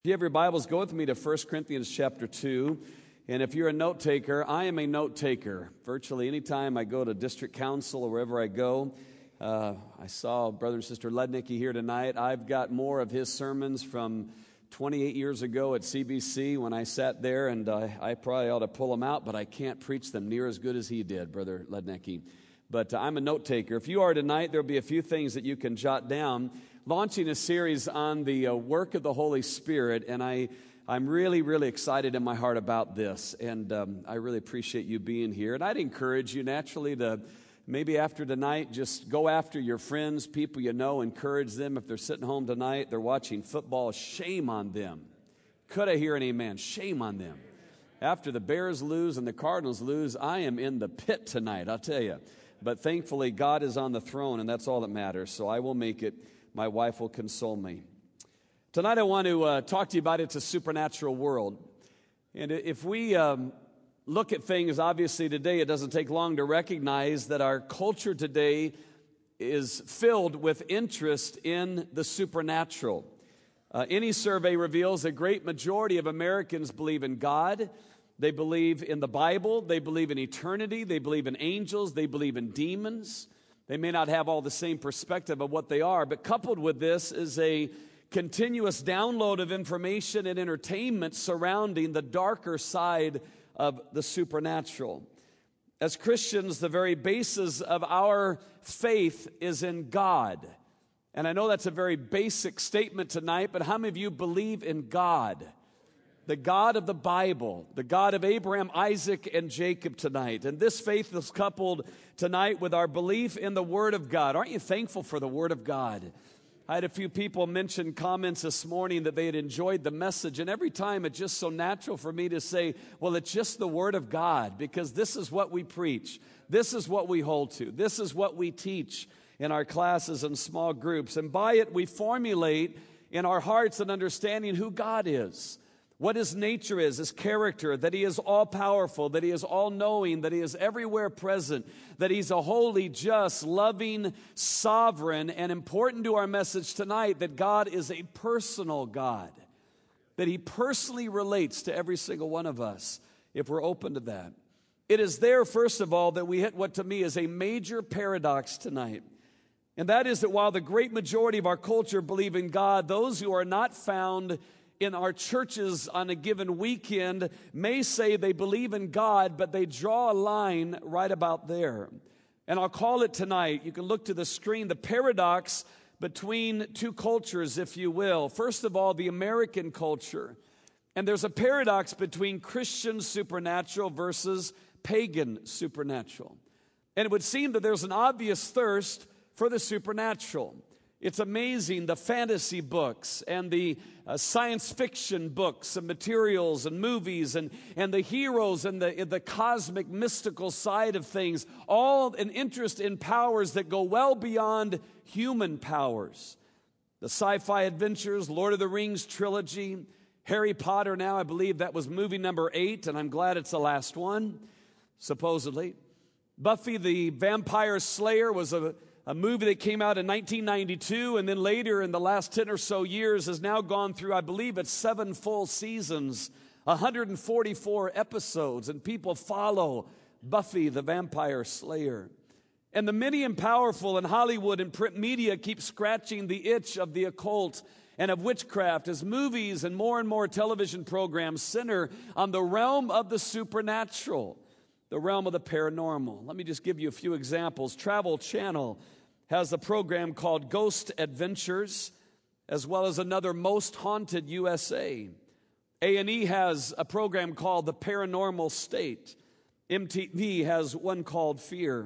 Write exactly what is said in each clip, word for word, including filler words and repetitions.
If you have your Bibles, go with me to First Corinthians chapter two. And if you're a note taker, I am a note taker. Virtually any time I go to district council or wherever I go, uh, I saw Brother and Sister Lednicki here tonight. I've got more of his sermons from twenty-eight years ago at C B C when I sat there, and uh, I probably ought to pull them out, but I can't preach them near as good as he did, Brother Lednicki. But uh, I'm a note taker. If you are tonight, there'll be a few things that you can jot down. Launching a series on the uh, work of the Holy Spirit, and I, I'm really, really excited in my heart about this, and um, I really appreciate you being here. And I'd encourage you naturally to maybe after tonight, just go after your friends, people you know, encourage them. If they're sitting home tonight, they're watching football, shame on them. Could I hear an amen? Shame on them. After the Bears lose and the Cardinals lose, I am in the pit tonight, I'll tell you. But thankfully, God is on the throne, and that's all that matters, so I will make it. My wife will console me. Tonight I want to uh, talk to you about it's a supernatural world. And if we um, look at things, obviously today it doesn't take long to recognize that our culture today is filled with interest in the supernatural. Uh, any survey reveals a great majority of Americans believe in God. They believe in the Bible. They believe in eternity. They believe in angels. They believe in demons. They may not have all the same perspective of what they are, but coupled with this is a continuous download of information and entertainment surrounding the darker side of the supernatural. As Christians, the very basis of our faith is in God. And I know that's a very basic statement tonight, but how many of you believe in God? The God of the Bible, the God of Abraham, Isaac, and Jacob tonight. And this faith is coupled tonight with our belief in the Word of God. Aren't you thankful for the Word of God? I had a few people mention comments this morning that they had enjoyed the message, and every time it's just so natural for me to say, well, it's just the Word of God, because this is what we preach. This is what we hold to. This is what we teach in our classes and small groups. And by it, we formulate in our hearts an understanding who God is. What his nature is, his character, that he is all-powerful, that he is all-knowing, that he is everywhere present, that he's a holy, just, loving, sovereign, and important to our message tonight, that God is a personal God, that he personally relates to every single one of us, if we're open to that. It is there, first of all, that we hit what to me is a major paradox tonight, and that is that while the great majority of our culture believe in God, those who are not found in our churches on a given weekend may say they believe in God, but they draw a line right about there. And I'll call it tonight, you can look to the screen, the paradox between two cultures, if you will. First of all, the American culture. And there's a paradox between Christian supernatural versus pagan supernatural. And it would seem that there's an obvious thirst for the supernatural. It's amazing, the fantasy books and the uh, science fiction books and materials and movies and, and the heroes and the, the cosmic mystical side of things, all an interest in powers that go well beyond human powers. The sci-fi adventures, Lord of the Rings trilogy, Harry Potter now, I believe that was movie number eight, and I'm glad it's the last one, supposedly. Buffy the Vampire Slayer was a A movie that came out in nineteen ninety-two, and then later in the last ten or so years has now gone through, I believe it's seven full seasons, one hundred forty-four episodes, and people follow Buffy the Vampire Slayer. And the many and powerful in Hollywood and print media keep scratching the itch of the occult and of witchcraft as movies and more and more television programs center on the realm of the supernatural, the realm of the paranormal. Let me just give you a few examples. Travel Channel has a program called Ghost Adventures, as well as another Most Haunted U S A. A and E has a program called The Paranormal State. M T V has one called Fear.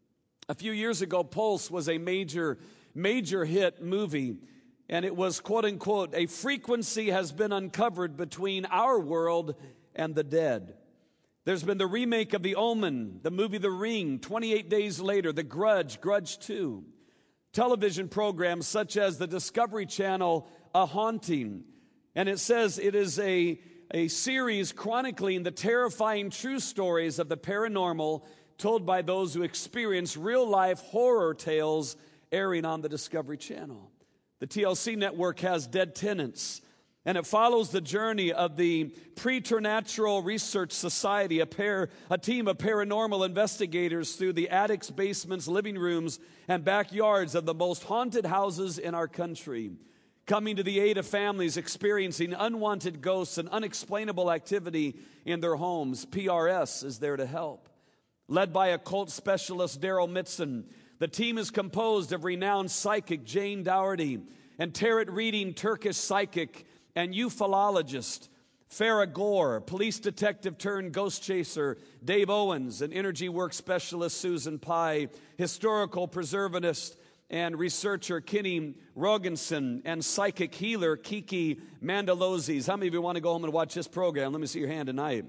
A few years ago, Pulse was a major, major hit movie, and it was, quote unquote, a frequency has been uncovered between our world and the dead. There's been the remake of The Omen, the movie The Ring, twenty-eight days later, The Grudge, Grudge two. Television programs such as the Discovery Channel, A Haunting. And it says it is a, a series chronicling the terrifying true stories of the paranormal told by those who experience real-life horror tales airing on the Discovery Channel. The T L C network has Dead Tenants. And it follows the journey of the Preternatural Research Society, a, pair, a team of paranormal investigators through the attics, basements, living rooms, and backyards of the most haunted houses in our country, coming to the aid of families experiencing unwanted ghosts and unexplainable activity in their homes. P R S is there to help. Led by occult specialist Daryl Mitson, the team is composed of renowned psychic Jane Dougherty and tarot-reading Turkish psychic and ufologist Farah Gore, police detective turned ghost chaser Dave Owens, and energy work specialist Susan Pye, historical preservativist and researcher Kenny Rogenson, and psychic healer Kiki Mandalozzi. How many of you want to go home and watch this program? Let me see your hand tonight.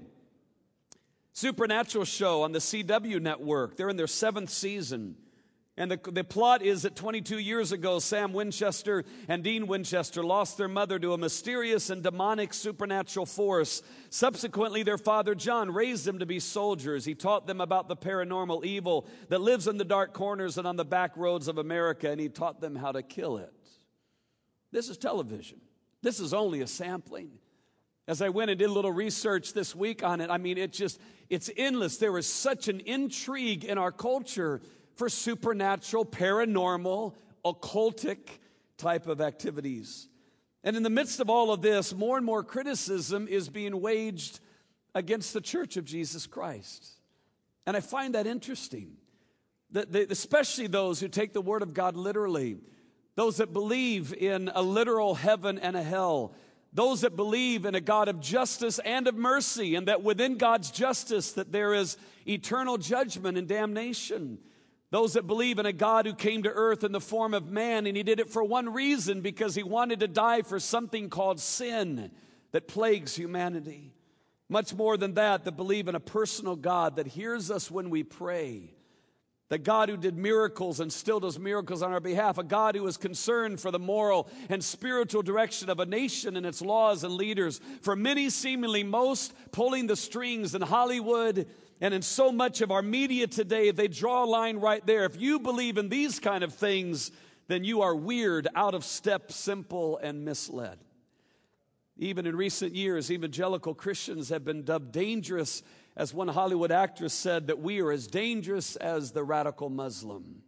Supernatural show on the C W network. They're in their seventh season. And the, the plot is that twenty-two years ago, Sam Winchester and Dean Winchester lost their mother to a mysterious and demonic supernatural force. Subsequently, their father John raised them to be soldiers. He taught them about the paranormal evil that lives in the dark corners and on the back roads of America, and he taught them how to kill it. This is television. This is only a sampling. As I went and did a little research this week on it, I mean, it just, it's endless. There is such an intrigue in our culture for supernatural, paranormal, occultic type of activities. And in the midst of all of this, more and more criticism is being waged against the Church of Jesus Christ. And I find that interesting, that they, especially those who take the Word of God literally, those that believe in a literal heaven and a hell, those that believe in a God of justice and of mercy, and that within God's justice that there is eternal judgment and damnation. Those that believe in a God who came to earth in the form of man, and he did it for one reason, because he wanted to die for something called sin that plagues humanity. Much more than that, that believe in a personal God that hears us when we pray. The God who did miracles and still does miracles on our behalf. A God who is concerned for the moral and spiritual direction of a nation and its laws and leaders. For many, seemingly most, pulling the strings in Hollywood and in so much of our media today, they draw a line right there. If you believe in these kind of things, then you are weird, out of step, simple, and misled. Even in recent years, evangelical Christians have been dubbed dangerous. As one Hollywood actress said, that we are as dangerous as the radical Muslim.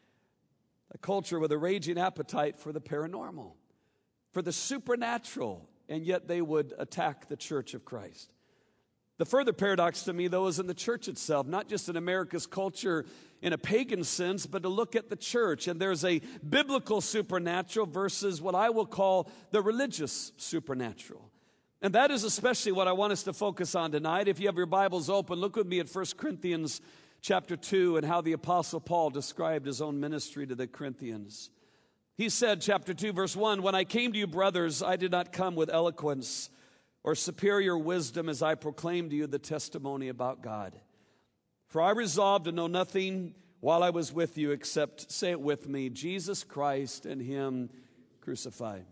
A culture with a raging appetite for the paranormal, for the supernatural, and yet they would attack the Church of Christ. The further paradox to me, though, is in the church itself, not just in America's culture in a pagan sense, but to look at the church. And there's a biblical supernatural versus what I will call the religious supernatural. And that is especially what I want us to focus on tonight. If you have your Bibles open, look with me at First Corinthians chapter two and how the Apostle Paul described his own ministry to the Corinthians. He said, chapter two, verse one, "When I came to you, brothers, I did not come with eloquence or superior wisdom as I proclaimed to you the testimony about God. For I resolved to know nothing while I was with you except," say it with me, "Jesus Christ and him crucified.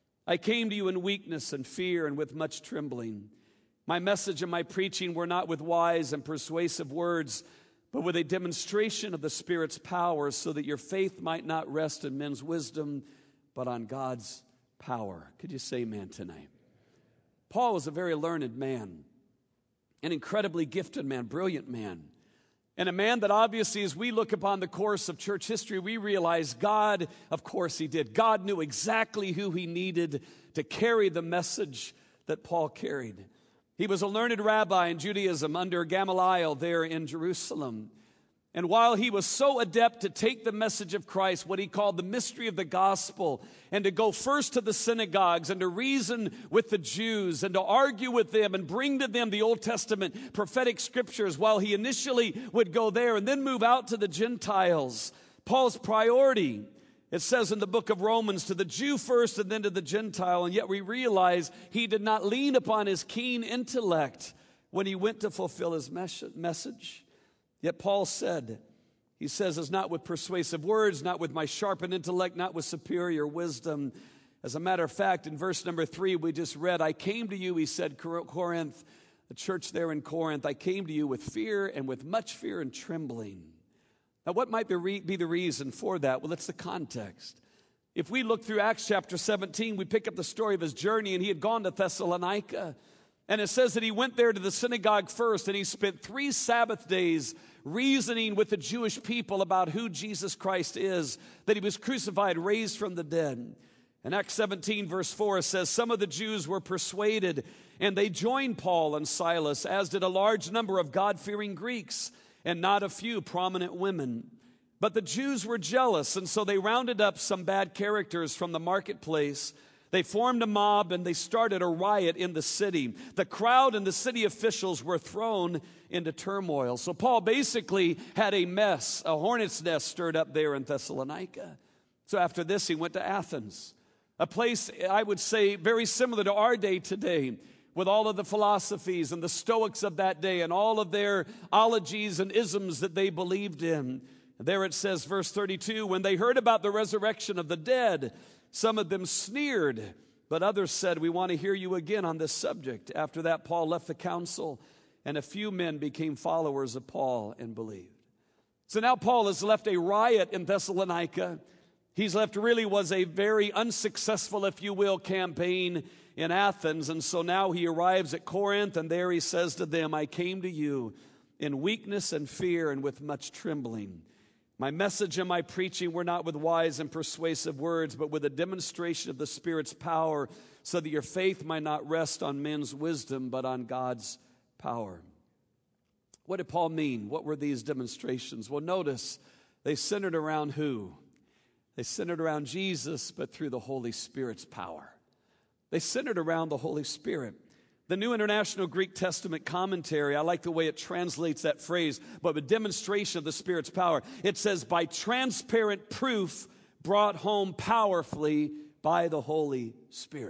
I came to you in weakness and fear and with much trembling. My message and my preaching were not with wise and persuasive words, but with a demonstration of the Spirit's power, so that your faith might not rest in men's wisdom, but on God's power." Could you say amen tonight? Paul was a very learned man, an incredibly gifted man, brilliant man, and a man that obviously, as we look upon the course of church history, we realize God, of course he did. God knew exactly who he needed to carry the message that Paul carried. He was a learned rabbi in Judaism under Gamaliel there in Jerusalem. And while he was so adept to take the message of Christ, what he called the mystery of the gospel, and to go first to the synagogues and to reason with the Jews and to argue with them and bring to them the Old Testament prophetic scriptures, while he initially would go there and then move out to the Gentiles, Paul's priority, it says in the book of Romans, to the Jew first and then to the Gentile. And yet we realize he did not lean upon his keen intellect when he went to fulfill his message. Yet Paul said, he says, "It's not with persuasive words, not with my sharpened intellect, not with superior wisdom." As a matter of fact, in verse number three, we just read, "I came to you," he said, Corinth, the church there in Corinth, "I came to you with fear and with much fear and trembling." Now, what might be the reason for that? Well, it's the context. If we look through Acts chapter seventeen, we pick up the story of his journey, and he had gone to Thessalonica. And it says that he went there to the synagogue first, and he spent three Sabbath days reasoning with the Jewish people about who Jesus Christ is, that he was crucified, raised from the dead. In Acts seventeen, verse four, it says, some of the Jews were persuaded, and they joined Paul and Silas, as did a large number of God-fearing Greeks, and not a few prominent women. But the Jews were jealous, and so they rounded up some bad characters from the marketplace. They formed a mob, and they started a riot in the city. The crowd and the city officials were thrown into turmoil. So Paul basically had a mess, a hornet's nest stirred up there in Thessalonica. So after this, he went to Athens, a place, I would say, very similar to our day today, with all of the philosophies and the Stoics of that day and all of their ologies and isms that they believed in. There it says, verse thirty-two, when they heard about the resurrection of the dead, some of them sneered, but others said, we want to hear you again on this subject. After that, Paul left the council, and a few men became followers of Paul and believed. So now Paul has left a riot in Thessalonica. He's left really was a very unsuccessful, if you will, campaign in Athens. And so now he arrives at Corinth, and there he says to them, I came to you in weakness and fear and with much trembling. My message and my preaching were not with wise and persuasive words, but with a demonstration of the Spirit's power, so that your faith might not rest on men's wisdom, but on God's power. What did Paul mean? What were these demonstrations? Well, notice they centered around who? They centered around Jesus, but through the Holy Spirit's power. They centered around the Holy Spirit. The New International Greek Testament Commentary, I like the way it translates that phrase, but a demonstration of the Spirit's power. It says, by transparent proof brought home powerfully by the Holy Spirit.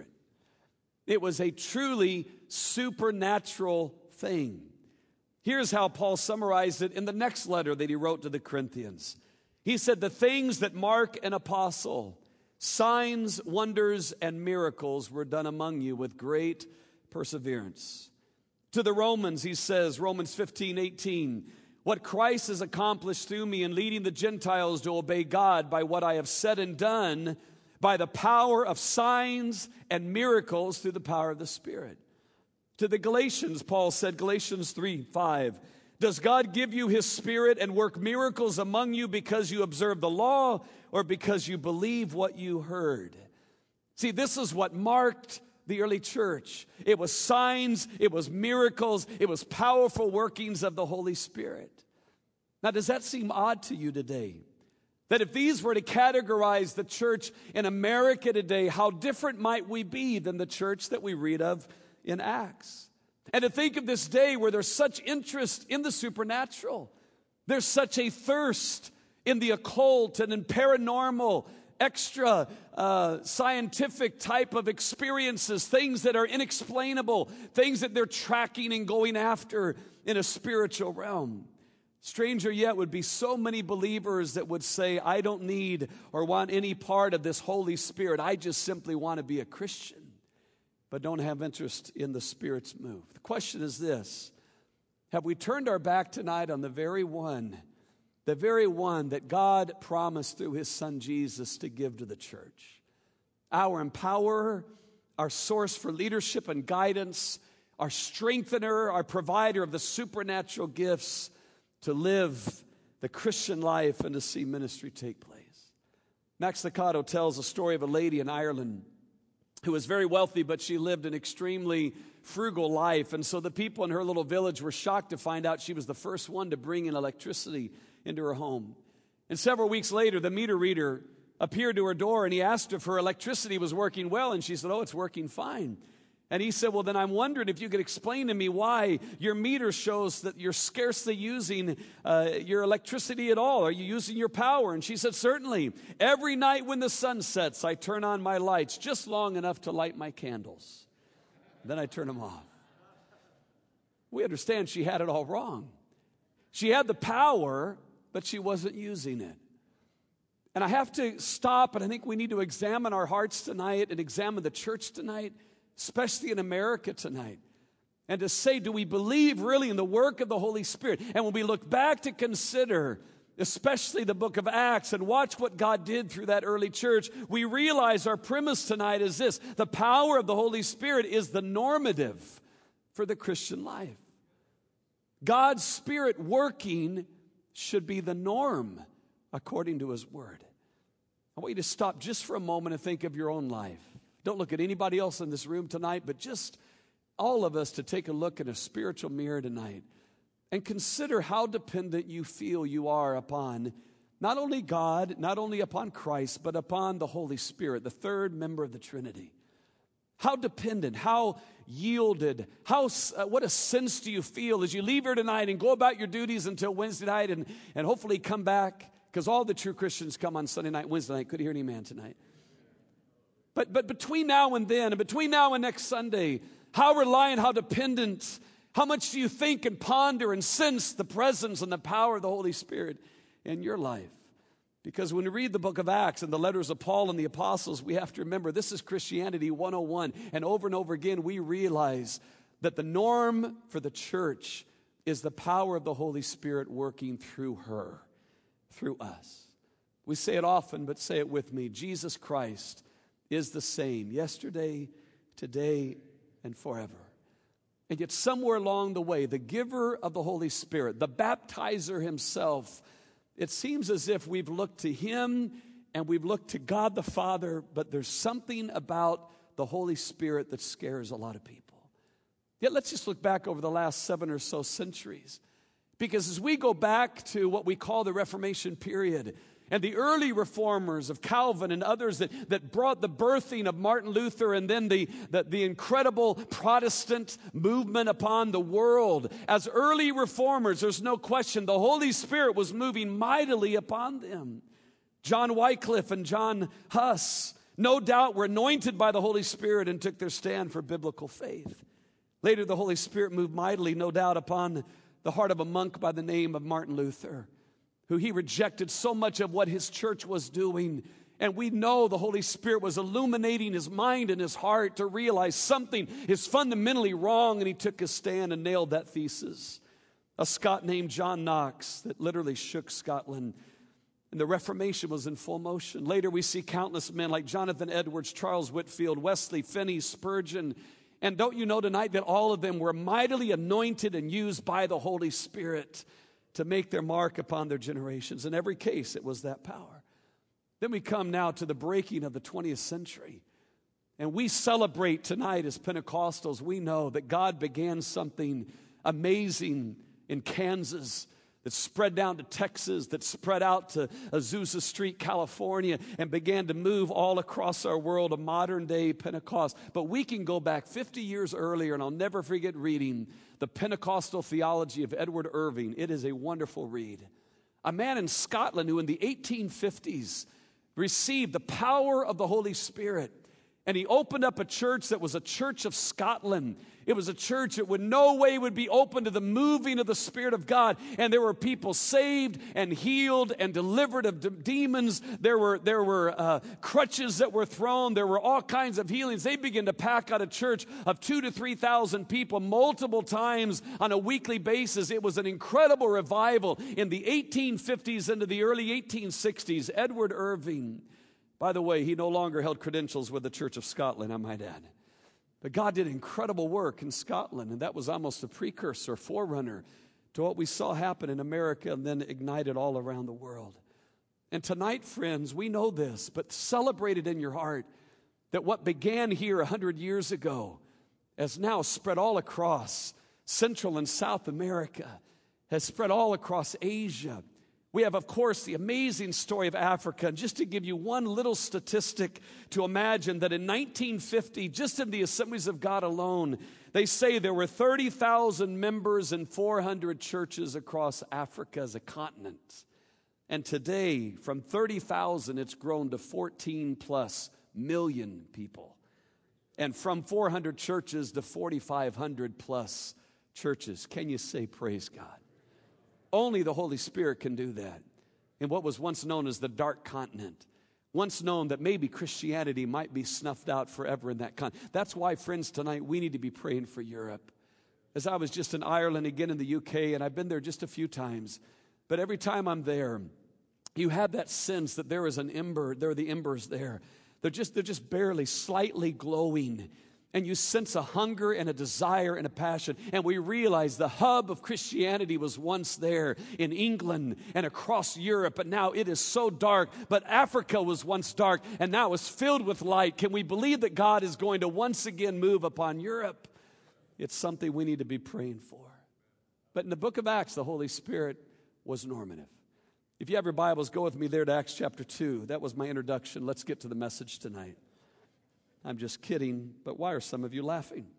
It was a truly supernatural thing. Here's how Paul summarized it in the next letter that he wrote to the Corinthians. He said, the things that mark an apostle, signs, wonders, and miracles were done among you with great perseverance. To the Romans, he says, Romans fifteen, eighteen, what Christ has accomplished through me in leading the Gentiles to obey God by what I have said and done, by the power of signs and miracles through the power of the Spirit. To the Galatians, Paul said, Galatians three, five, does God give you his Spirit and work miracles among you because you observe the law or because you believe what you heard? See, this is what marked the early church. It was signs, it was miracles, it was powerful workings of the Holy Spirit. Now, does that seem odd to you today? That if these were to categorize the church in America today, how different might we be than the church that we read of in Acts? And to think of this day where there's such interest in the supernatural, there's such a thirst in the occult and in paranormal, extra uh, scientific type of experiences, things that are inexplainable, things that they're tracking and going after in a spiritual realm. Stranger yet would be so many believers that would say, I don't need or want any part of this Holy Spirit. I just simply want to be a Christian, but don't have interest in the Spirit's move. The question is this: have we turned our back tonight on the very one The very one that God promised through his son Jesus to give to the church? Our empowerer, our source for leadership and guidance, our strengthener, our provider of the supernatural gifts to live the Christian life and to see ministry take place. Max Lucado tells a story of a lady in Ireland who was very wealthy, but she lived an extremely frugal life. And so the people in her little village were shocked to find out she was the first one to bring in electricity into her home. And several weeks later, the meter reader appeared to her door, and he asked if her electricity was working well, and she said, oh, it's working fine. And he said, well, then I'm wondering if you could explain to me why your meter shows that you're scarcely using uh, your electricity at all. Are you using your power? And she said, certainly. Every night when the sun sets, I turn on my lights just long enough to light my candles. Then I turn them off. We understand she had it all wrong. She had the power, but she wasn't using it. And I have to stop, and I think we need to examine our hearts tonight and examine the church tonight, especially in America tonight, and to say, do we believe really in the work of the Holy Spirit? And when we look back to consider especially the book of Acts, and watch what God did through that early church, we realize our premise tonight is this: the power of the Holy Spirit is the normative for the Christian life. God's Spirit working should be the norm according to His Word. I want you to stop just for a moment and think of your own life. Don't look at anybody else in this room tonight, but just all of us to take a look in a spiritual mirror tonight and consider how dependent you feel you are upon not only God, not only upon Christ, but upon the Holy Spirit, the third member of the Trinity. How dependent, how yielded, how uh, what a sense do you feel as you leave here tonight and go about your duties until Wednesday night and, and hopefully come back, because all the true Christians come on Sunday night, Wednesday night. Couldn't hear any man tonight. But, but between now and then, and between now and next Sunday, how reliant, how dependent, how much do you think and ponder and sense the presence and the power of the Holy Spirit in your life? Because when we read the book of Acts and the letters of Paul and the apostles, we have to remember this is Christianity one oh one. And over and over again, we realize that the norm for the church is the power of the Holy Spirit working through her, through us. We say it often, but say it with me. Jesus Christ is the same yesterday, today, and forever. And yet somewhere along the way, the giver of the Holy Spirit, the baptizer himself, it seems as if we've looked to him and we've looked to God the Father, but there's something about the Holy Spirit that scares a lot of people. Yet let's just look back over the last seven or so centuries. Because as we go back to what we call the Reformation period, and the early reformers of Calvin and others that, that brought the birthing of Martin Luther and then the, the, the incredible Protestant movement upon the world. As early reformers, there's no question the Holy Spirit was moving mightily upon them. John Wycliffe and John Huss, no doubt, were anointed by the Holy Spirit and took their stand for biblical faith. Later, the Holy Spirit moved mightily, no doubt, upon the heart of a monk by the name of Martin Luther, who he rejected so much of what his church was doing. And we know the Holy Spirit was illuminating his mind and his heart to realize something is fundamentally wrong, and he took his stand and nailed that thesis. A Scot named John Knox that literally shook Scotland, and the Reformation was in full motion. Later we see countless men like Jonathan Edwards, Charles Whitefield, Wesley, Finney, Spurgeon. And don't you know tonight that all of them were mightily anointed and used by the Holy Spirit to make their mark upon their generations. In every case, it was that power. Then we come now to the breaking of the twentieth century. And we celebrate tonight as Pentecostals. We know that God began something amazing in Kansas that spread down to Texas, that spread out to Azusa Street, California, and began to move all across our world, a modern-day Pentecost. But we can go back fifty years earlier, and I'll never forget reading the Pentecostal Theology of Edward Irving. It is a wonderful read. A man in Scotland who in the eighteen fifties received the power of the Holy Spirit. And he opened up a church that was a church of Scotland. It was a church that would no way would be open to the moving of the Spirit of God. And there were people saved and healed and delivered of de- demons. There were, there were uh, crutches that were thrown. There were all kinds of healings. They began to pack out a church of two to three thousand people multiple times on a weekly basis. It was an incredible revival in the eighteen fifties into the early eighteen sixties. Edward Irving. By the way, he no longer held credentials with the Church of Scotland, I might add. But God did incredible work in Scotland, and that was almost a precursor, forerunner to what we saw happen in America and then ignited all around the world. And tonight, friends, we know this, but celebrate it in your heart that what began here a hundred years ago has now spread all across Central and South America, has spread all across Asia. We have, of course, the amazing story of Africa. And just to give you one little statistic to imagine that in nineteen fifty, just in the Assemblies of God alone, they say there were thirty thousand members in four hundred churches across Africa as a continent. And today, from thirty thousand, it's grown to fourteen plus million people. And from four hundred churches to forty-five hundred plus churches. Can you say praise God? Only the Holy Spirit can do that. In what was once known as the dark continent, once known that maybe Christianity might be snuffed out forever in that continent. That's why, friends, tonight we need to be praying for Europe. As I was just in Ireland, again in the U K, and I've been there just a few times, But every time I'm there, you have that sense that there is an ember, there are the embers there. They're just, they're just barely, slightly glowing. And you sense a hunger and a desire and a passion. And we realize the hub of Christianity was once there in England and across Europe, but now it is so dark. But Africa was once dark, and now it's filled with light. Can we believe that God is going to once again move upon Europe? It's something we need to be praying for. But in the book of Acts, the Holy Spirit was normative. If you have your Bibles, go with me there to Acts chapter two. That was my introduction. Let's get to the message tonight. I'm just kidding, but why are some of you laughing?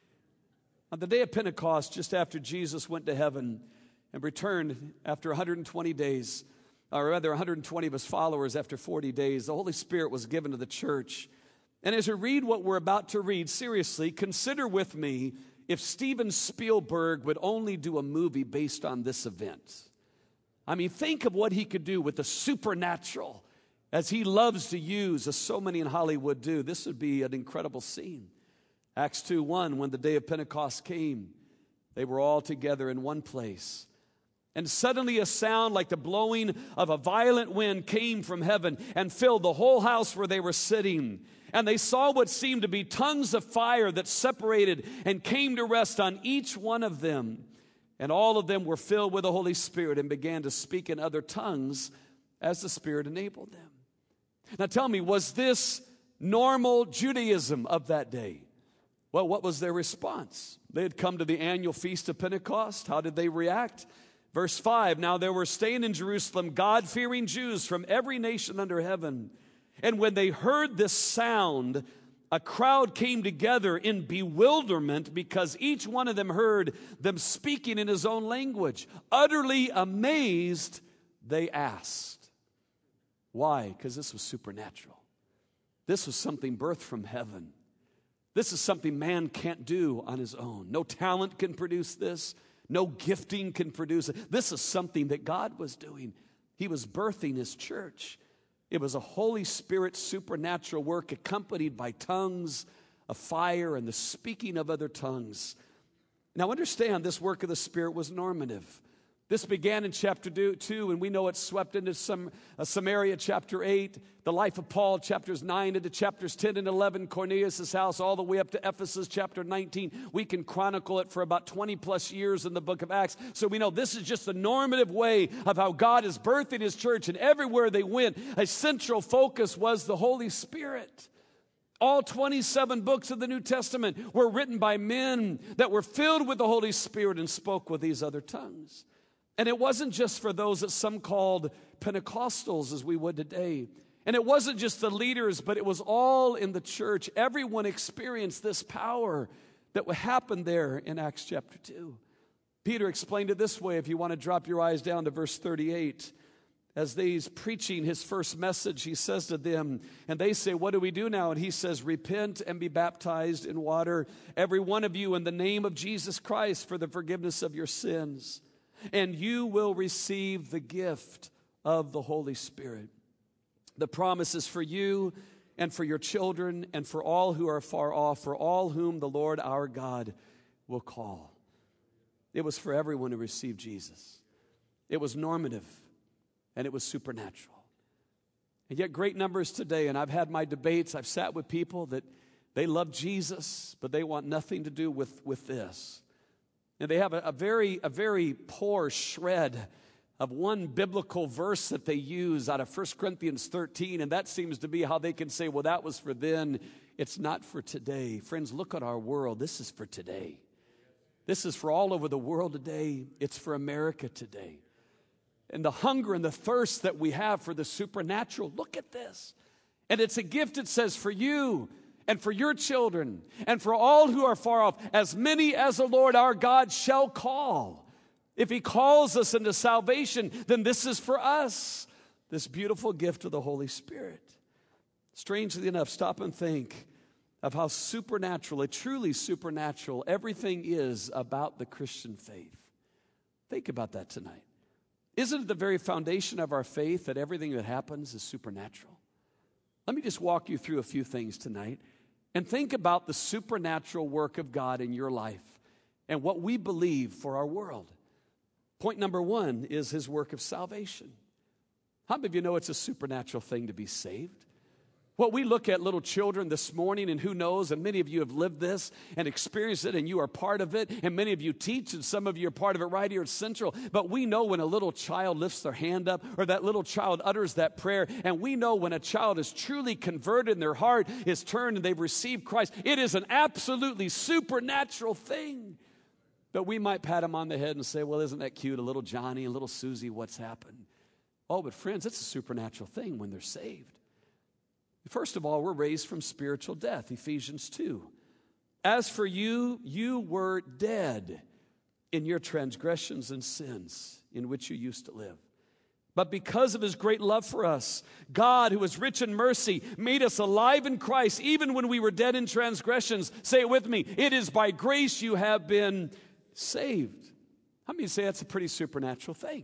On the day of Pentecost, just after Jesus went to heaven and returned after one hundred twenty days, or rather one hundred twenty of his followers after forty days, the Holy Spirit was given to the church. And as you read what we're about to read, seriously, consider with me if Steven Spielberg would only do a movie based on this event. I mean, think of what he could do with the supernatural, as he loves to use, as so many in Hollywood do. This would be an incredible scene. Acts two one, when the day of Pentecost came, they were all together in one place. And suddenly a sound like the blowing of a violent wind came from heaven and filled the whole house where they were sitting. And they saw what seemed to be tongues of fire that separated and came to rest on each one of them. And all of them were filled with the Holy Spirit and began to speak in other tongues as the Spirit enabled them. Now tell me, was this normal Judaism of that day? Well, what was their response? They had come to the annual feast of Pentecost. How did they react? Verse five, now there were staying in Jerusalem God-fearing Jews from every nation under heaven. And when they heard this sound, a crowd came together in bewilderment because each one of them heard them speaking in his own language. Utterly amazed, they asked. Why? Because this was supernatural. This was something birthed from heaven. This is something man can't do on his own. No talent can produce this. No gifting can produce it. This is something that God was doing. He was birthing his church. It was a Holy Spirit supernatural work accompanied by tongues of fire and the speaking of other tongues. Now understand, this work of the Spirit was normative. This began in chapter two, and we know it swept into some, uh, Samaria, chapter eight, the life of Paul, chapters nine into chapters ten and eleven, Cornelius' house, all the way up to Ephesus, chapter nineteen. We can chronicle it for about twenty plus years in the book of Acts. So we know this is just the normative way of how God is birthing his church, and everywhere they went, a central focus was the Holy Spirit. All twenty-seven books of the New Testament were written by men that were filled with the Holy Spirit and spoke with these other tongues. And it wasn't just for those that some called Pentecostals, as we would today. And it wasn't just the leaders, but it was all in the church. Everyone experienced this power that would happen there in Acts chapter two. Peter explained it this way, if you want to drop your eyes down to verse thirty-eight. As he's preaching his first message, he says to them, and they say, what do we do now? And he says, repent and be baptized in water, every one of you, in the name of Jesus Christ, for the forgiveness of your sins. And you will receive the gift of the Holy Spirit. The promise is for you and for your children and for all who are far off, for all whom the Lord our God will call. It was for everyone to receive Jesus. It was normative and it was supernatural. And yet great numbers today, and I've had my debates, I've sat with people that they love Jesus, but they want nothing to do with, with this. And they have a, a very a very poor shred of one biblical verse that they use out of First Corinthians thirteen, and that seems to be how they can say, well, that was for then. It's not for today. Friends, look at our world. This is for today. This is for all over the world today. It's for America today. And the hunger and the thirst that we have for the supernatural, look at this. And it's a gift, it says, for you and for your children, and for all who are far off, as many as the Lord our God shall call. If he calls us into salvation, then this is for us, this beautiful gift of the Holy Spirit. Strangely enough, stop and think of how supernatural, truly supernatural, everything is about the Christian faith. Think about that tonight. Isn't it the very foundation of our faith that everything that happens is supernatural? Let me just walk you through a few things tonight. And think about the supernatural work of God in your life and what we believe for our world. Point number one is his work of salvation. How many of you know it's a supernatural thing to be saved? Well, we look at little children this morning, and who knows, and many of you have lived this and experienced it, and you are part of it, and many of you teach, and some of you are part of it right here at Central. But we know when a little child lifts their hand up, or that little child utters that prayer, and we know when a child is truly converted and their heart is turned and they've received Christ, it is an absolutely supernatural thing. But we might pat them on the head and say, well, isn't that cute, a little Johnny, a little Susie, what's happened? Oh, but friends, it's a supernatural thing when they're saved. First of all, we're raised from spiritual death, Ephesians two. As for you, you were dead in your transgressions and sins in which you used to live. But because of his great love for us, God, who is rich in mercy, made us alive in Christ, even when we were dead in transgressions. Say it with me. It is by grace you have been saved. How many say that's a pretty supernatural thing?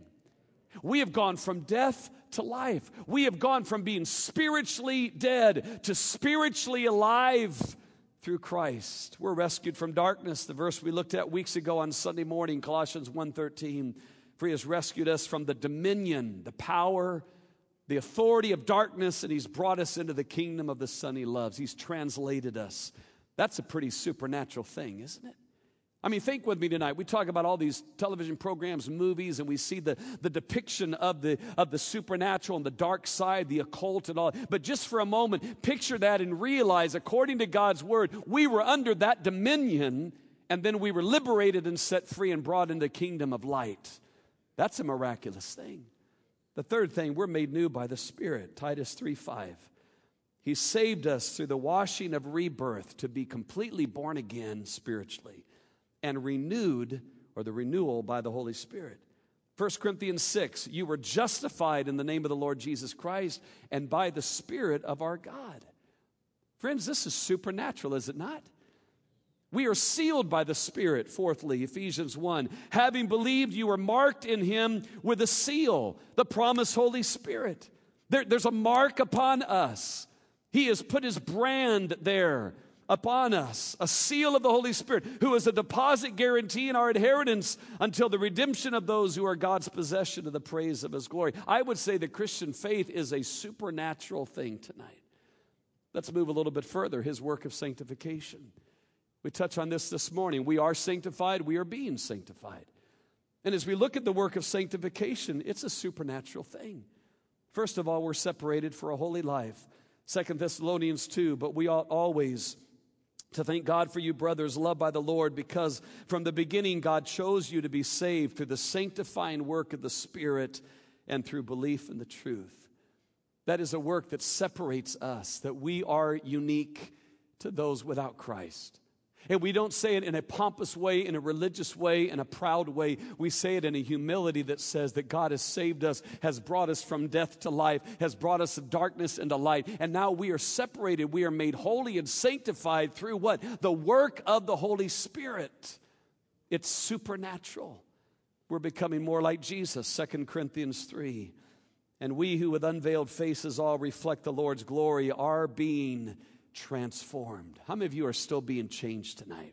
We have gone from death to life. We have gone from being spiritually dead to spiritually alive through Christ. We're rescued from darkness. The verse we looked at weeks ago on Sunday morning, Colossians one thirteen, for he has rescued us from the dominion, the power, the authority of darkness, and he's brought us into the kingdom of the Son he loves. He's translated us. That's a pretty supernatural thing, isn't it? I mean, think with me tonight. We talk about all these television programs, movies, and we see the, the depiction of the, of the supernatural and the dark side, the occult and all. But just for a moment, picture that and realize, according to God's word, we were under that dominion, and then we were liberated and set free and brought into the kingdom of light. That's a miraculous thing. The third thing, we're made new by the Spirit, Titus three five. He saved us through the washing of rebirth to be completely born again spiritually, and renewed, or the renewal, by the Holy Spirit. First Corinthians six, you were justified in the name of the Lord Jesus Christ and by the Spirit of our God. Friends, this is supernatural, is it not? We are sealed by the Spirit. Fourthly, Ephesians one, having believed you were marked in him with a seal, the promised Holy Spirit. There, there's a mark upon us. He has put his brand there upon us, a seal of the Holy Spirit, who is a deposit guaranteeing our inheritance until the redemption of those who are God's possession to the praise of his glory. I would say the Christian faith is a supernatural thing tonight. Let's move a little bit further, his work of sanctification. We touch on this this morning. We are sanctified, we are being sanctified. And as we look at the work of sanctification, it's a supernatural thing. First of all, we're separated for a holy life. Second Thessalonians two, but we ought always to thank God for you, brothers, loved by the Lord, because from the beginning God chose you to be saved through the sanctifying work of the Spirit and through belief in the truth. That is a work that separates us, that we are unique to those without Christ. And we don't say it in a pompous way, in a religious way, in a proud way. We say it in a humility that says that God has saved us, has brought us from death to life, has brought us from darkness into light. And now we are separated. We are made holy and sanctified through what? The work of the Holy Spirit. It's supernatural. We're becoming more like Jesus, Second Corinthians three. And we who with unveiled faces all reflect the Lord's glory are being transformed. How many of you are still being changed tonight?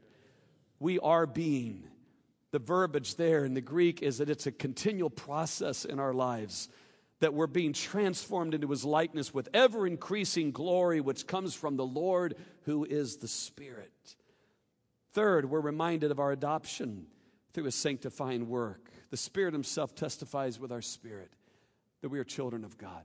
We are being. The verbiage there in the Greek is that it's a continual process in our lives, that we're being transformed into his likeness with ever-increasing glory, which comes from the Lord who is the Spirit. Third, we're reminded of our adoption through his sanctifying work. The Spirit himself testifies with our spirit that we are children of God.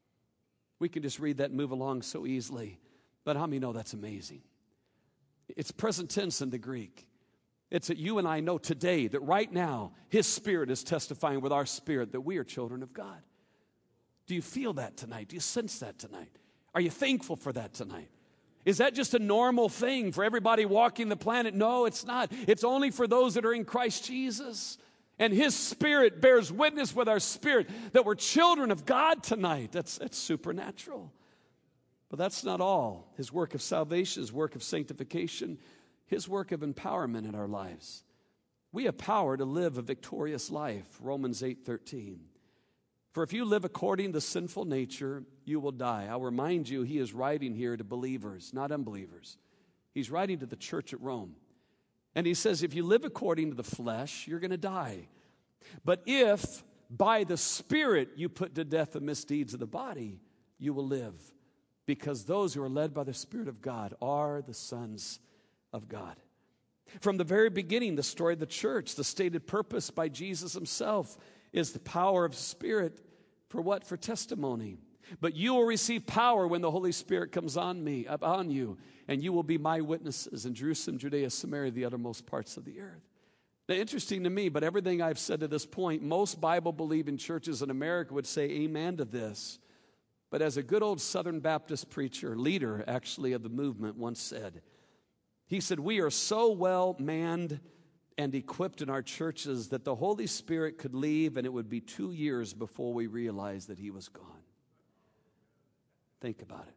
We can just read that and move along so easily. But how many know that's amazing? It's present tense in the Greek. It's that you and I know today that right now his Spirit is testifying with our spirit that we are children of God. Do you feel that tonight? Do you sense that tonight? Are you thankful for that tonight? Is that just a normal thing for everybody walking the planet? No, it's not. It's only for those that are in Christ Jesus. And his Spirit bears witness with our spirit that we're children of God tonight. That's, that's supernatural. But that's not all. His work of salvation, his work of sanctification, his work of empowerment in our lives. We have power to live a victorious life, Romans eight thirteen. For if you live according to sinful nature, you will die. I'll remind you, he is writing here to believers, not unbelievers. He's writing to the church at Rome. And he says, if you live according to the flesh, you're going to die. But if by the Spirit you put to death the misdeeds of the body, you will live. Because those who are led by the Spirit of God are the sons of God. From the very beginning, the story of the church, the stated purpose by Jesus himself is the power of Spirit for what? For testimony. But you will receive power when the Holy Spirit comes on me, upon you, and you will be my witnesses in Jerusalem, Judea, Samaria, the uttermost parts of the earth. Now, interesting to me, but everything I've said to this point, most Bible-believing churches in America would say amen to this. But as a good old Southern Baptist preacher, leader actually of the movement, once said, he said, we are so well manned and equipped in our churches that the Holy Spirit could leave and it would be two years before we realized that he was gone. Think about it.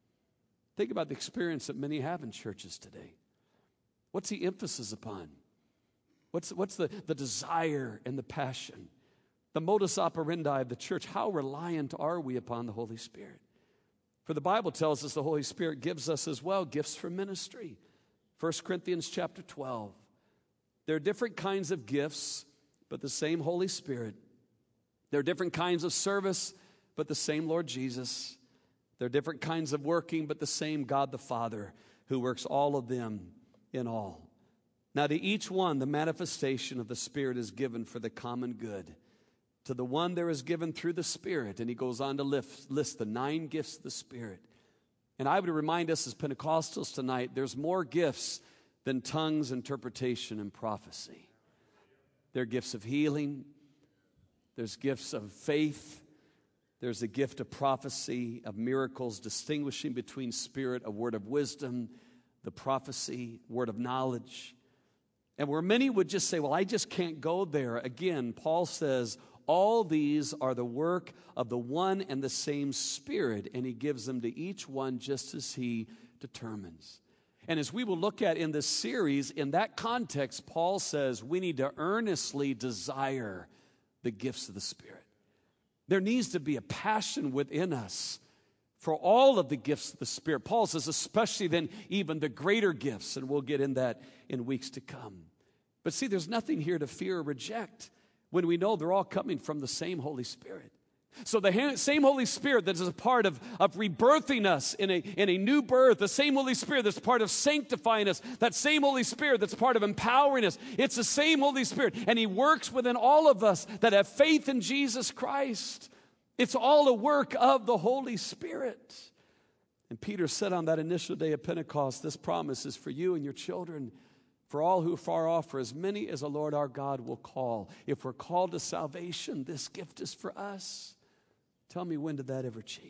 Think about the experience that many have in churches today. What's the emphasis upon? What's, what's the, the desire and the passion? The modus operandi of the church. How reliant are we upon the Holy Spirit? For the Bible tells us the Holy Spirit gives us as well gifts for ministry. First Corinthians chapter twelve. There are different kinds of gifts, but the same Holy Spirit. There are different kinds of service, but the same Lord Jesus. There are different kinds of working, but the same God the Father who works all of them in all. Now to each one, the manifestation of the Spirit is given for the common good. To the one there is given through the Spirit. And he goes on to list, list the nine gifts of the Spirit. And I would remind us as Pentecostals tonight, there's more gifts than tongues, interpretation, and prophecy. There are gifts of healing. There's gifts of faith. There's a gift of prophecy, of miracles, distinguishing between spirit, a word of wisdom, the prophecy, word of knowledge. And where many would just say, well, I just can't go there. Again, Paul says, all these are the work of the one and the same Spirit, and he gives them to each one just as he determines. And as we will look at in this series, in that context, Paul says we need to earnestly desire the gifts of the Spirit. There needs to be a passion within us for all of the gifts of the Spirit. Paul says especially then even the greater gifts, and we'll get in that in weeks to come. But see, there's nothing here to fear or reject when we know they're all coming from the same Holy Spirit. So the same Holy Spirit that is a part of, of rebirthing us in a, in a new birth, the same Holy Spirit that's part of sanctifying us, that same Holy Spirit that's part of empowering us, it's the same Holy Spirit. And he works within all of us that have faith in Jesus Christ. It's all a work of the Holy Spirit. And Peter said on that initial day of Pentecost, this promise is for you and your children, for all who are far off, for as many as the Lord our God will call. If we're called to salvation, this gift is for us. Tell me, when did that ever change?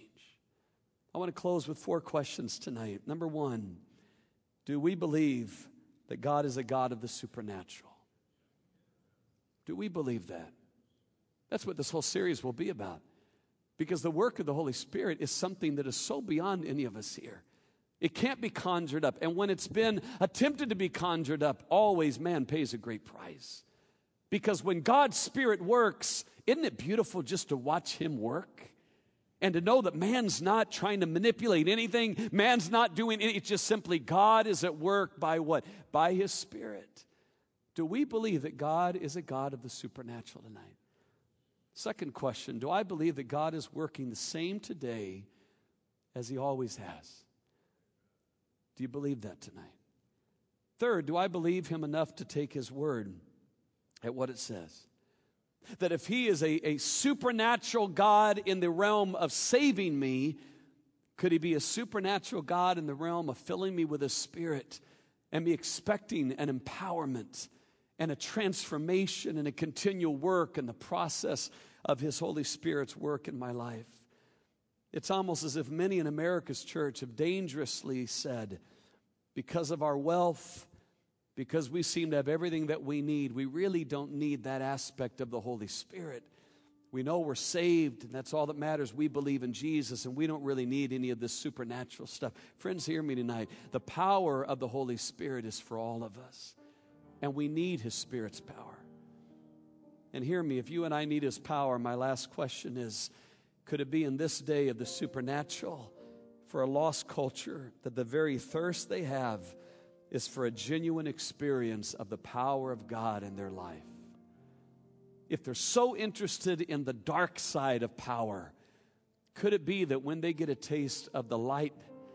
I want to close with four questions tonight. Number one, do we believe that God is a God of the supernatural? Do we believe that? That's what this whole series will be about. Because the work of the Holy Spirit is something that is so beyond any of us here. It can't be conjured up. And when it's been attempted to be conjured up, always man pays a great price. Because when God's Spirit works, isn't it beautiful just to watch him work? And to know that man's not trying to manipulate anything. Man's not doing anything. It's just simply God is at work by what? By his Spirit. Do we believe that God is a God of the supernatural tonight? Second question, do I believe that God is working the same today as he always has? Do you believe that tonight? Third, do I believe him enough to take his word at what it says? That if he is a, a supernatural God in the realm of saving me, could he be a supernatural God in the realm of filling me with his Spirit and me expecting an empowerment and a transformation and a continual work in the process of his Holy Spirit's work in my life? It's almost as if many in America's church have dangerously said, because of our wealth, because we seem to have everything that we need, we really don't need that aspect of the Holy Spirit. We know we're saved, and that's all that matters. We believe in Jesus, and we don't really need any of this supernatural stuff. Friends, hear me tonight. The power of the Holy Spirit is for all of us, and we need his Spirit's power. And hear me, if you and I need his power, my last question is, could it be in this day of the supernatural for a lost culture that the very thirst they have is for a genuine experience of the power of God in their life? if they're so interested in the dark side of power, could it be that when they get a taste of the light,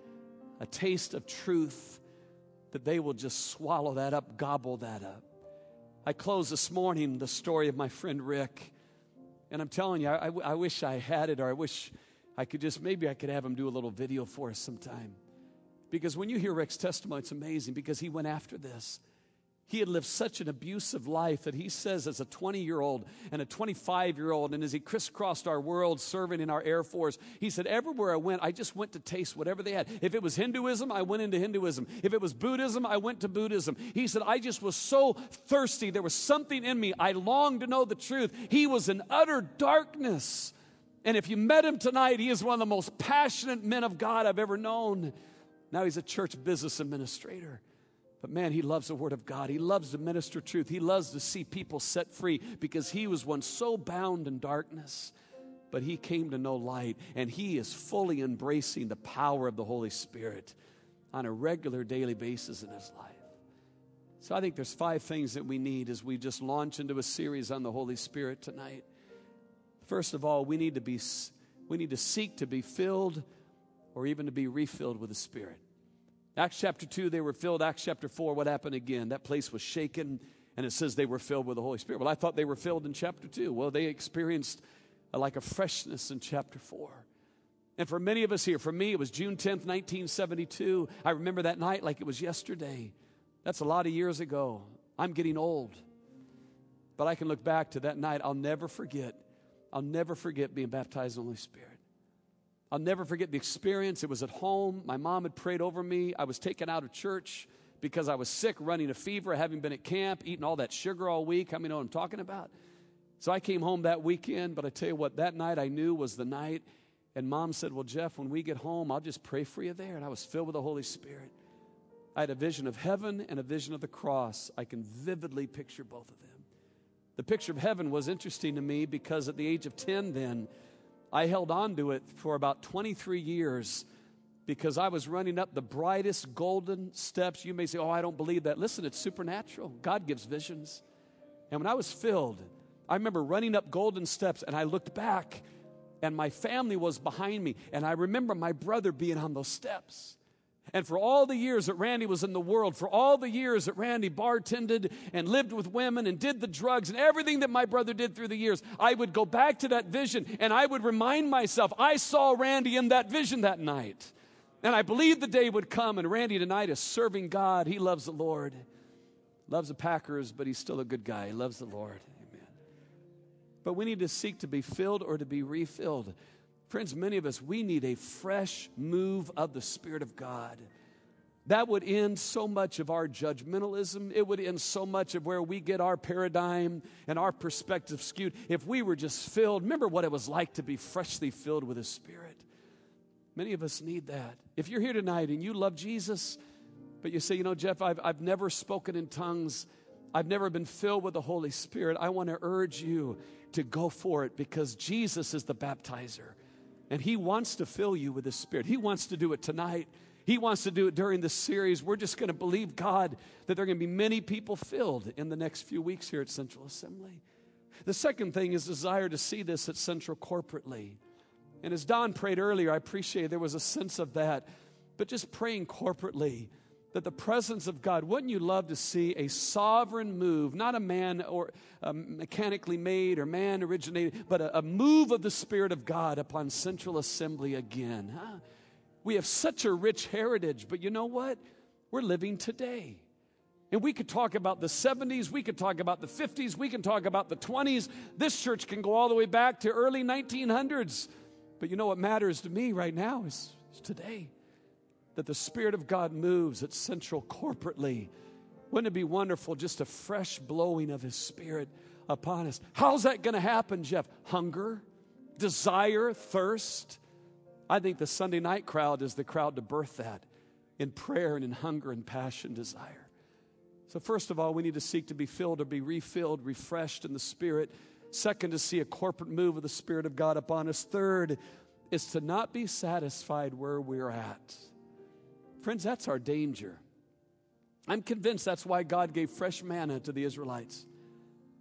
a taste of truth, that they will just swallow that up, gobble that up? I closed this morning the story of my friend Rick, and I'm telling you, I, I, I wish I had it, or I wish I could just, maybe I could have him do a little video for us sometime. Because when you hear Rick's testimony, it's amazing, because he went after this. He had lived such an abusive life that he says as a twenty-year-old and a twenty-five-year-old, and as he crisscrossed our world serving in our Air Force, he said, everywhere I went, I just went to taste whatever they had. If it was Hinduism, I went into Hinduism. If it was Buddhism, I went to Buddhism. He said, I just was so thirsty. There was something in me. I longed to know the truth. He was in utter darkness. And if you met him tonight, he is one of the most passionate men of God I've ever known. Now he's a church business administrator. But man, he loves the Word of God. He loves to minister truth. He loves to see people set free, because he was one so bound in darkness. But he came to know light, and he is fully embracing the power of the Holy Spirit on a regular daily basis in his life. So I think there's five things that we need as we just launch into a series on the Holy Spirit tonight. First of all, we need to be we need to seek to be filled or even to be refilled with the Spirit. Acts chapter two, they were filled. Acts chapter four, what happened again? That place was shaken, and it says they were filled with the Holy Spirit. Well, I thought they were filled in chapter two. Well, they experienced a, like a freshness in chapter four. And for many of us here, for me, it was June tenth, nineteen seventy-two. I remember that night like it was yesterday. That's a lot of years ago. I'm getting old. But I can look back to that night. I'll never forget. I'll never forget being baptized in the Holy Spirit. I'll never forget the experience. It was at home. My mom had prayed over me. I was taken out of church because I was sick, running a fever, having been at camp, eating all that sugar all week. How many know what I'm talking about? So I came home that weekend, but I tell you what, that night I knew was the night. And Mom said, well, Jeff, when we get home, I'll just pray for you there. And I was filled with the Holy Spirit. I had a vision of heaven and a vision of the cross. I can vividly picture both of them. The picture of heaven was interesting to me because at the age of ten then, I held on to it for about twenty-three years because I was running up the brightest golden steps. You may say, oh, I don't believe that. Listen, it's supernatural. God gives visions. And when I was filled, I remember running up golden steps, and I looked back, and my family was behind me. And I remember my brother being on those steps. And for all the years that Randy was in the world, for all the years that Randy bartended and lived with women and did the drugs and everything that my brother did through the years, I would go back to that vision and I would remind myself, I saw Randy in that vision that night. And I believed the day would come, and Randy tonight is serving God. He loves the Lord. Loves the Packers, but he's still a good guy. He loves the Lord. Amen. But we need to seek to be filled or to be refilled. Friends, many of us, we need a fresh move of the Spirit of God. That would end so much of our judgmentalism. It would end so much of where we get our paradigm and our perspective skewed. If we were just filled, remember what it was like to be freshly filled with His Spirit. Many of us need that. If you're here tonight and you love Jesus, but you say, you know, Jeff, I've, I've never spoken in tongues. I've never been filled with the Holy Spirit. I want to urge you to go for it, because Jesus is the baptizer. And He wants to fill you with His Spirit. He wants to do it tonight. He wants to do it during this series. We're just going to believe God that there are going to be many people filled in the next few weeks here at Central Assembly. The second thing is desire to see this at Central corporately. And as Don prayed earlier, I appreciate there was a sense of that. But just praying corporately, that the presence of God, wouldn't you love to see a sovereign move, not a man or um, mechanically made or man originated, but a, a move of the Spirit of God upon Central Assembly again. Huh? We have such a rich heritage, but you know what? We're living today. And we could talk about the seventies, we could talk about the fifties, we can talk about the twenties. This church can go all the way back to early nineteen hundreds. But you know what matters to me right now is, is today. That the Spirit of God moves at Central corporately. Wouldn't it be wonderful, just a fresh blowing of His Spirit upon us? How's that going to happen, Jeff? Hunger, desire, thirst. I think the Sunday night crowd is the crowd to birth that in prayer and in hunger and passion, desire. So first of all, we need to seek to be filled or be refilled, refreshed in the Spirit. Second, to see a corporate move of the Spirit of God upon us. Third is to not be satisfied where we're at. Friends, that's our danger. I'm convinced that's why God gave fresh manna to the Israelites.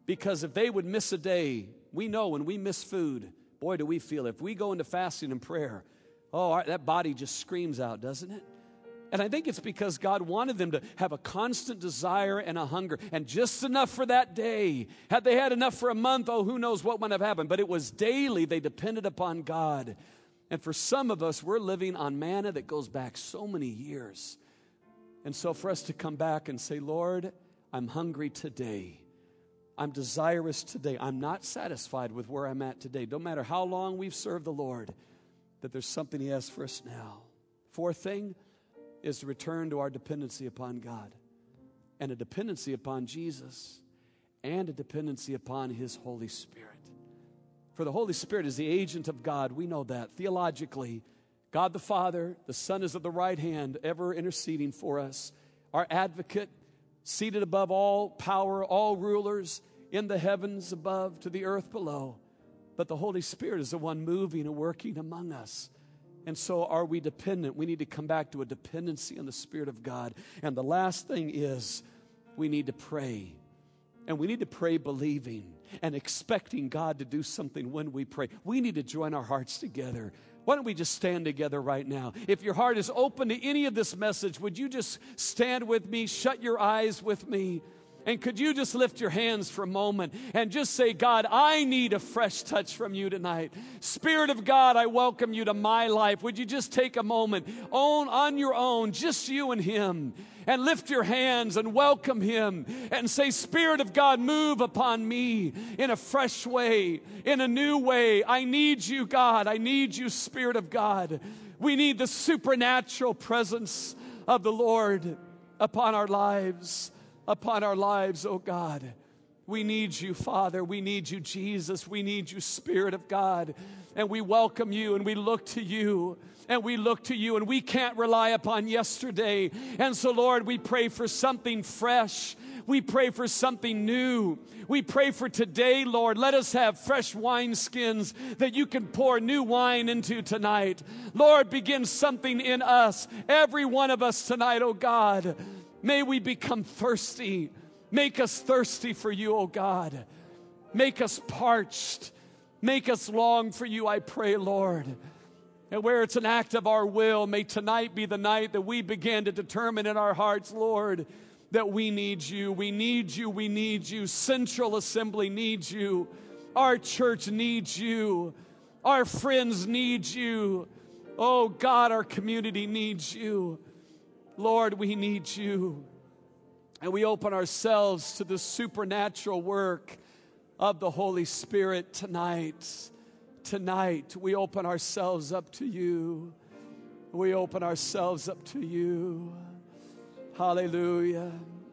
Because if they would miss a day, we know when we miss food, boy, do we feel it. If we go into fasting and prayer, oh, our, that body just screams out, doesn't it? And I think it's because God wanted them to have a constant desire and a hunger, and just enough for that day. Had they had enough for a month, oh, who knows what might have happened. But it was daily they depended upon God. And for some of us, we're living on manna that goes back so many years. And so for us to come back and say, Lord, I'm hungry today. I'm desirous today. I'm not satisfied with where I'm at today. Don't matter how long we've served the Lord, that there's something He has for us now. Fourth thing is to return to our dependency upon God, and a dependency upon Jesus, and a dependency upon His Holy Spirit. For the Holy Spirit is the agent of God. We know that. Theologically, God the Father, the Son is at the right hand, ever interceding for us. Our advocate, seated above all power, all rulers, in the heavens above to the earth below. But the Holy Spirit is the one moving and working among us. And so are we dependent? We need to come back to a dependency on the Spirit of God. And the last thing is we need to pray. And we need to pray believing and expecting God to do something when we pray. We need to join our hearts together. Why don't we just stand together right now? If your heart is open to any of this message, would you just stand with me, shut your eyes with me? And could you just lift your hands for a moment and just say, God, I need a fresh touch from you tonight. Spirit of God, I welcome you to my life. Would you just take a moment on, on your own, just you and Him, and lift your hands and welcome Him and say, Spirit of God, move upon me in a fresh way, in a new way. I need you, God. I need you, Spirit of God. We need the supernatural presence of the Lord upon our lives. Upon our lives, oh God. We need you, Father. We need you, Jesus. We need you, Spirit of God. And we welcome you and we look to you. And we look to you and we can't rely upon yesterday. And so, Lord, we pray for something fresh. We pray for something new. We pray for today, Lord. Let us have fresh wineskins that you can pour new wine into tonight. Lord, begin something in us, every one of us tonight, oh God. May we become thirsty. Make us thirsty for you, oh God. Make us parched. Make us long for you, I pray, Lord. And where it's an act of our will, may tonight be the night that we begin to determine in our hearts, Lord, that we need you. We need you. We need you. Central Assembly needs you. Our church needs you. Our friends need you. Oh God, our community needs you. Lord, we need you. And we open ourselves to the supernatural work of the Holy Spirit tonight. Tonight, we open ourselves up to you. We open ourselves up to you. Hallelujah.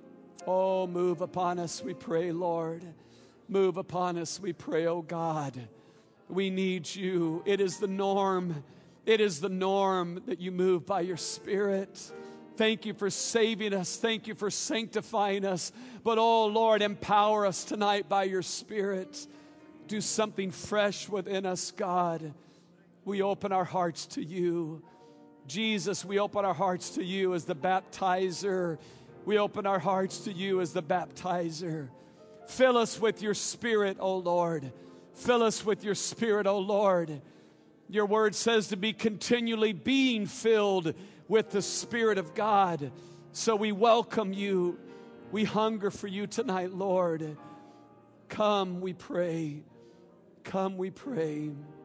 Oh, move upon us, we pray, Lord. Move upon us, we pray, oh God. We need you. It is the norm. It is the norm that you move by your Spirit. Thank you for saving us. Thank you for sanctifying us. But, oh, Lord, empower us tonight by your Spirit. Do something fresh within us, God. We open our hearts to you. Jesus, we open our hearts to you as the baptizer. We open our hearts to you as the baptizer. Fill us with your Spirit, oh Lord. Fill us with your Spirit, oh Lord. Your word says to be continually being filled with the Spirit of God. So we welcome you. We hunger for you tonight, Lord. Come, we pray. Come, we pray.